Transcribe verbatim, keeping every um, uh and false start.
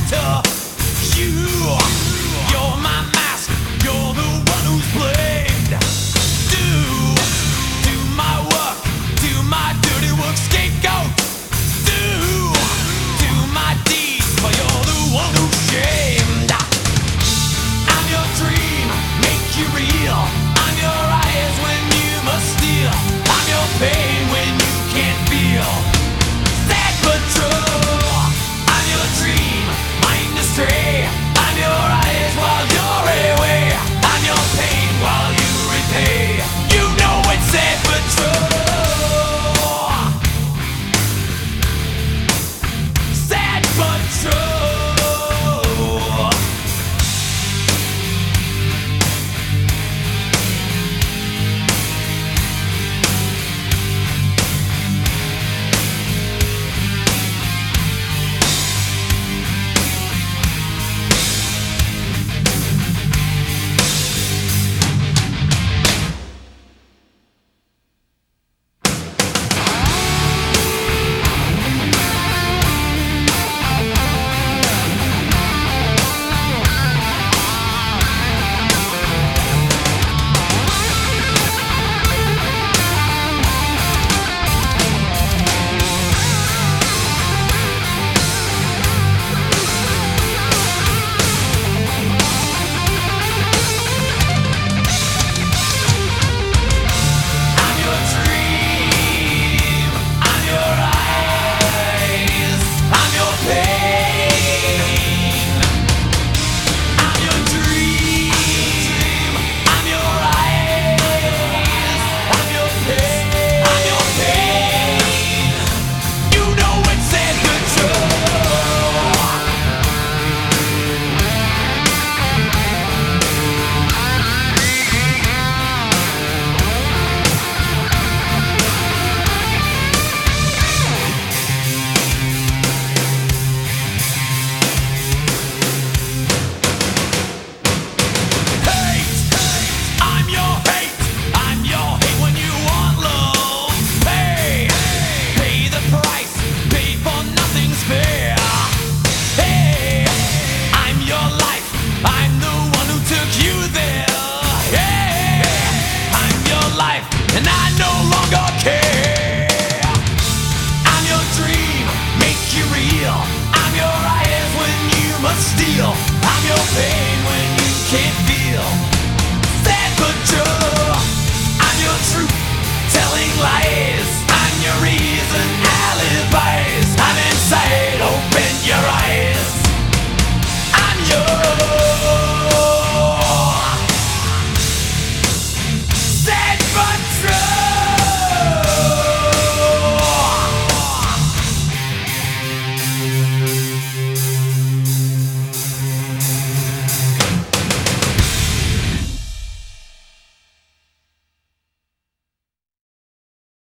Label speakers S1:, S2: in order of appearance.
S1: to you. You're my mask, you're the one who's blamed. Do, do my work, do my dirty work, scapegoat. Do, do my deeds, but you're the one who's shamed. I'm your dream, make you real. I'm your eyes when you must steal. I'm your pain when you can't feel. Sad but true. I'm your dream, mind astray. I'm your eyes while you're away. I'm your pain while you repay. You know it's sad but true. Sad but true. And I no longer care. I'm your dream, make you real. I'm your eyes when you must steal. I'm your pain when you can't feel. Sad but true. I'm your truth, telling lies. I'm your reason, alibis. I'm inside, open your eyes.